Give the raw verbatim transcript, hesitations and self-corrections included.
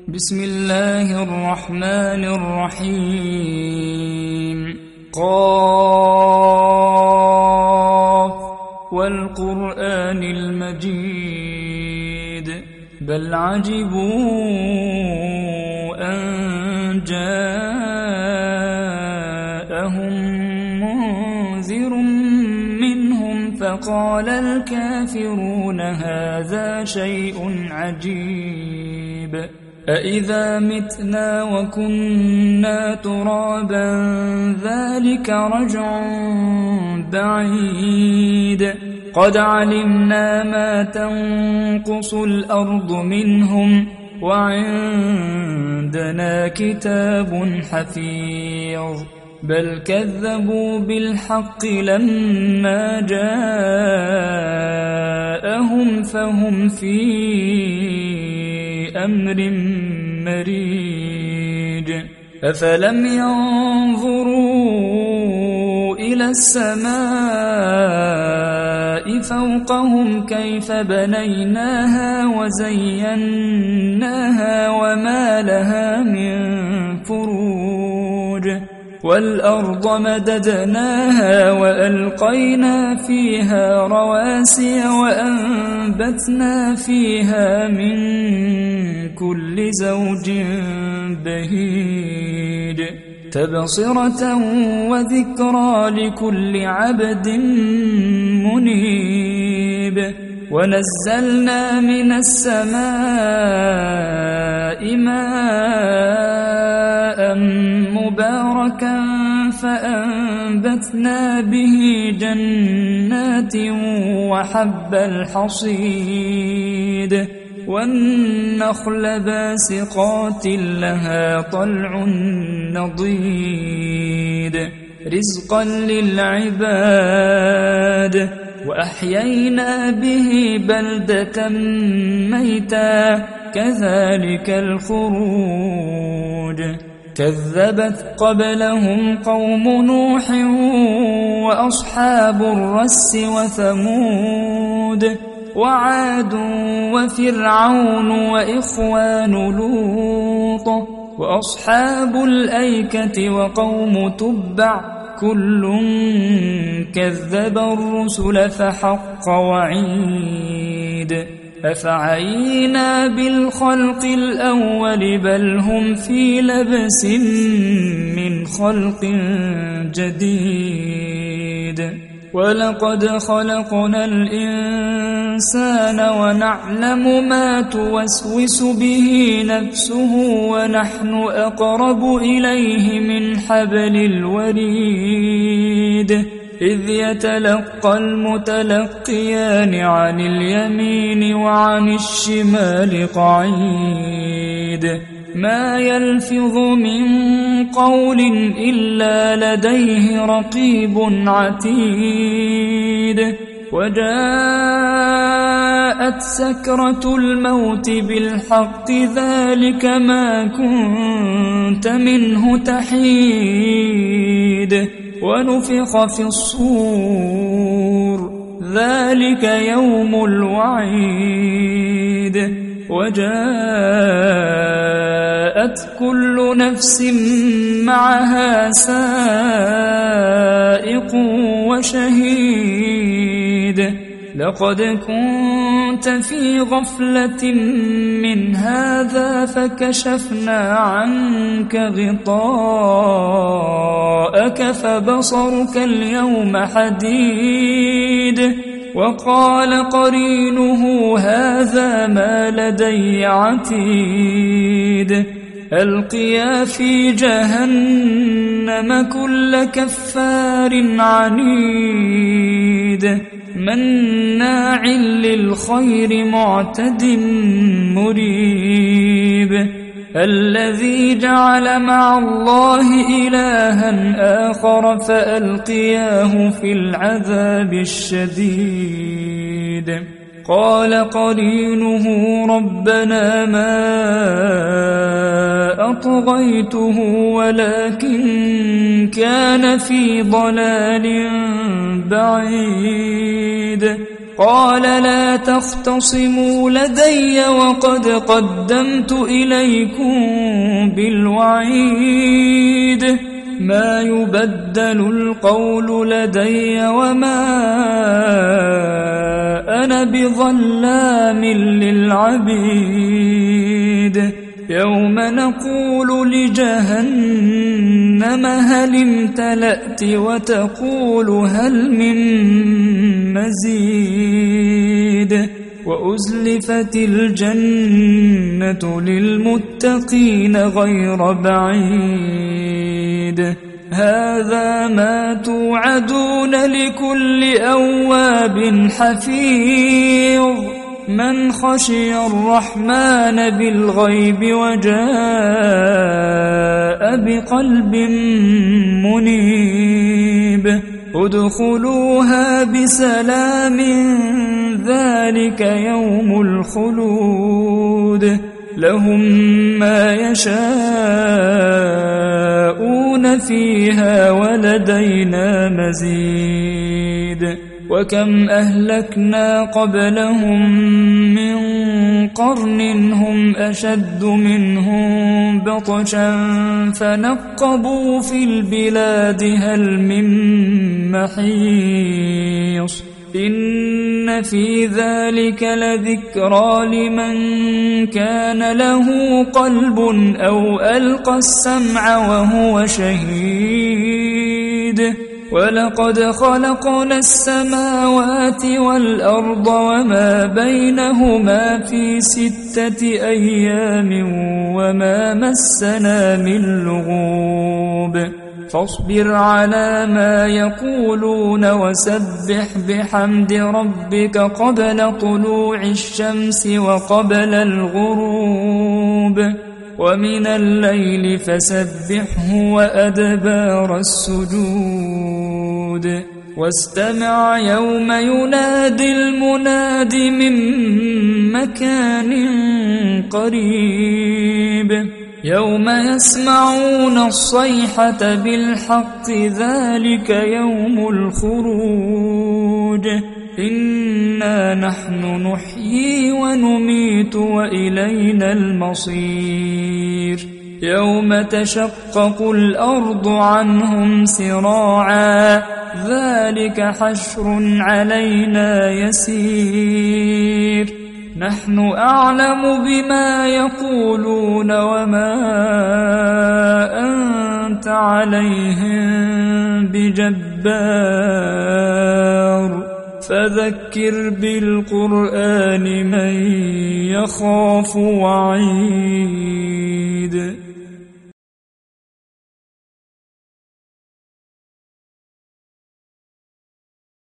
بسم الله الرحمن الرحيم. قاف والقرآن المجيد بل عجبوا أن جاءهم منذر منهم فقال الكافرون هذا شيء عجيب أإذا متنا وكنا ترابا ذلك رجع بعيد قد علمنا ما تنقص الأرض منهم وعندنا كتاب حفيظ بل كذبوا بالحق لما جاءهم فهم في أمر مريج أفلم ينظروا إلى السماء فوقهم كيف بنيناها وزيناها وما لها من فروج والأرض مددناها وألقينا فيها رواسي وأنبتنا فيها من كل زوج بهيج تبصرة وذكرى لكل عبد منيب ونزلنا من السماء ماء مباركا فأنبتنا به جنات وحب الحصيد والنخل باسقات لها طلع نضيد رزقا للعباد وأحيينا به بلدة ميتا كذلك الخروج كذبت قبلهم قوم نوح وأصحاب الرس وثمود وعاد وفرعون وإخوان لوط وأصحاب الأيكة وقوم تبع كل كذب الرسل فحق وعيد أفعينا بالخلق الأول بل هم في لبس من خلق جديد ولقد خلقنا الإنسان ونعلم ما توسوس به نفسه ونحن أقرب إليه من حبل الوريد إذ يتلقى المتلقيان عن اليمين وعن الشمال قعيد ما يلفظ من قول إلا لديه رقيب عتيد وجاءت سكرة الموت بالحق ذلك ما كنت منه تحيد ونفخ في الصور ذلك يوم الوعيد وجاءت كل نفس معها سائق وشهيد لقد كنت في غفلة من هذا فكشفنا عنك غطاءك فبصرك اليوم حديد وقال قرينه هذا ما لدي عتيد ألقيا في جهنم كل كفار عنيد مناع للخير معتد مريب الذي جعل مع الله إلها آخر فألقياه في العذاب الشديد قال قرينه ربنا ما أطغيته ولكن كان في ضلال بعيد قال لا تختصموا لدي وقد قدمت إليكم بالوعيد ما يبدل القول لدي وما أنا بظلام للعبيد يوم نقول لجهنم هل امتلأت وتقول هل من مزيد وأزلفت الجنة للمتقين غير بعيد هذا ما توعدون لكل أواب حفيظ من خشي الرحمن بالغيب وجاء بقلب منيب ادخلوها بسلام ذلك يوم الخلود لهم ما يشاءون فيها ولدينا مزيد وكم أهلكنا قبلهم من قرن هم أشد منهم بطشا فنقبوا في البلاد هل من محيص إن في ذلك لذكرى لمن كان له قلب أو ألقى السمع وهو شهيد ولقد خلقنا السماوات والأرض وما بينهما في ستة أيام وما مسنا من لغوب فاصبر على ما يقولون وسبح بحمد ربك قبل طلوع الشمس وقبل الغروب ومن الليل فسبحه وأدبار السجود واستمع يوم ينادي المناد من مكان قريب يوم يسمعون الصيحة بالحق ذلك يوم الخروج إنا نحن نحيي ونميت وإلينا المصير يوم تشقق الأرض عنهم سراعا ذلك حشر علينا يسير نحن أعلم بما يقولون وما أنت عليهم بجبار فذكر بالقرآن من يخاف وعيد